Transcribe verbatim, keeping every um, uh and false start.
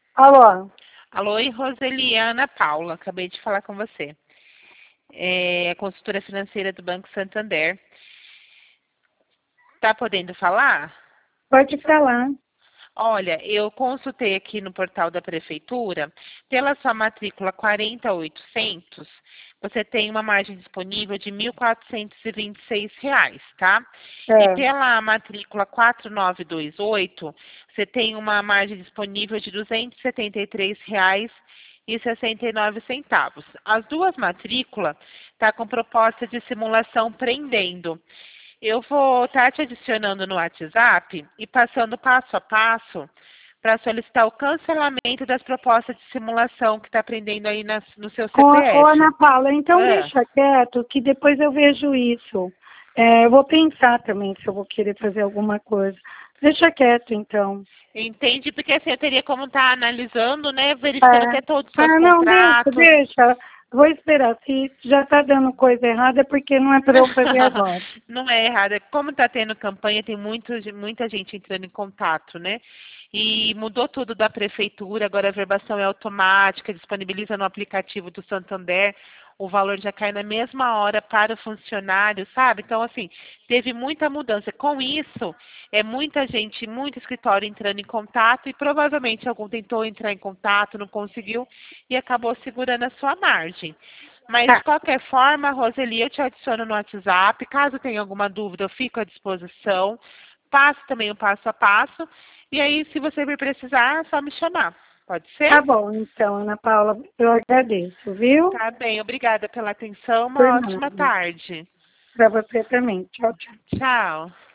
Alô? Alô, oi, Roseli, é a Ana Paula, acabei de falar com você. É a consultora financeira do Banco Santander. Tá podendo falar? Pode falar. Olha, eu consultei aqui no portal da prefeitura, pela sua matrícula quarenta mil e oitocentos, você tem uma margem disponível de mil quatrocentos e vinte e seis reais, tá? E É. pela matrícula quatro nove dois oito, você tem uma margem disponível de duzentos e setenta e três reais e sessenta e nove centavos. As duas matrículas tá com proposta de simulação prendendo. Eu vou estar te adicionando no WhatsApp e passando passo a passo para solicitar o cancelamento das propostas de simulação que está prendendo aí nas- no seu Ô, ô, Ana C P F. Paula, então Ah, deixa quieto, que depois eu vejo isso. É, eu vou pensar também se eu vou querer fazer alguma coisa. Deixa quieto, então. entende? Porque assim, eu teria como estar analisando, né? Verificando É. até todos os seus Ah, não, deixa, contratos. deixa. Vou esperar. Se já está dando coisa errada, é porque não é para eu fazer agora. Não é errado. É como está tendo campanha, tem muito, muita gente entrando em contato, né? E mudou tudo da prefeitura, agora a verbação é automática, disponibiliza no aplicativo do Santander, o valor já cai na mesma hora para o funcionário, sabe? Então, assim, teve muita mudança. Com isso, é muita gente, muito escritório entrando em contato e provavelmente algum tentou entrar em contato, não conseguiu e acabou segurando a sua margem. Mas, de Tá, qualquer forma, Roseli, eu te adiciono no WhatsApp. Caso tenha alguma dúvida, eu fico à disposição. Passo também o passo a passo. E aí, se você me precisar, é só me chamar. Pode tá ser? bom, então, Ana Paula, eu agradeço, viu? Tá bem, obrigada pela atenção. Por Uma ótima nada. tarde. Para você também. Tchau, tchau. Tchau.